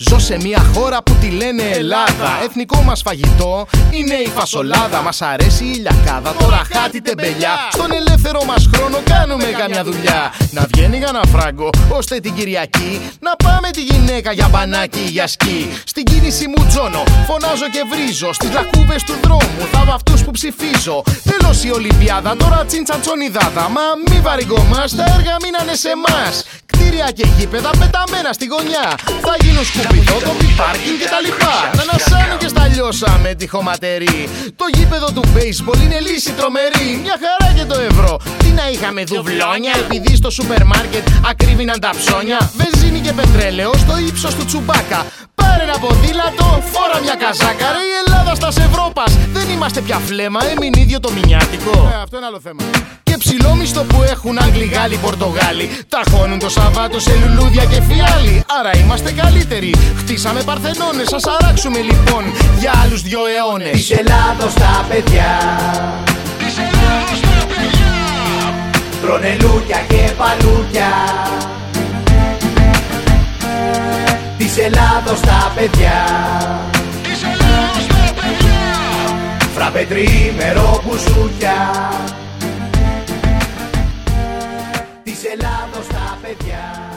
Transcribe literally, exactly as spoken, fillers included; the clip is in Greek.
Ζω σε μια χώρα που τη λένε Ελλάδα. Εθνικό μας φαγητό είναι η φασολάδα. Μας αρέσει η ηλιακάδα, τώρα χάτι τεμπελιά. Στον ελεύθερο μας χρόνο κάνουμε καμιά δουλειά. Να βγαίνει κανένα φράγκο ώστε την Κυριακή να πάμε τη γυναίκα για μπανάκι ή για σκι. Στην κίνηση μου τζώνω, φωνάζω και βρίζω. Στις λακκούβες του δρόμου θα με αυτούς που ψηφίζω. Τέλος η Ολυμπιάδα, τώρα τσιντσαντσονιδάδα. Μα μη βαρυγόμαστε, τα έργα μείνανε σε εμάς. Κτίρια και γήπεδα πεταμένα στη γωνιά. Θα γίνουν σκουπιδό, το πάρκινγκ και τα λοιπά. Να ανασάνουν και στα λιώσαμε τη χωματερή. Το γήπεδο του baseball είναι λύση τρομερή. Μια χαρά και το ευρώ. Τι να είχαμε δουβλόνια, επειδή στο σούπερ μάρκετ ακρίβηναν τα ψώνια. Βενζίνη και πετρέλαιο στο ύψος του Τσουμπάκα. Πάρε ένα ποδήλατο, φόρα μια καζάκα. Ρε η Ελλάδα στας Ευρώπας, δεν είμαστε πια φλέμα. Έμεινε ίδιο το μηνιάτικο. Ε, αυτό είναι άλλο θέμα. Και ψηλόμιστο που έχουν Άγγλοι, Γάλλοι, Πορτογάλοι. Ταχώνουν το Σαββάτο σε λουλούδια και φιάλι. Άρα είμαστε καλύτεροι. Χτίσαμε παρθενώνες, ας αράξουμε λοιπόν για άλλους δυο αιώνες. Της Ελλάδος τα παιδιά, Της Ελλάδος τα παιδιά, τρώνε λούκια και παλούκια. Της Ελλάδος τα παιδιά, Της Ελλάδος τα παιδιά, φραπετρίμερο μπουζούκια. Της Ελλάδος τα παιδιά.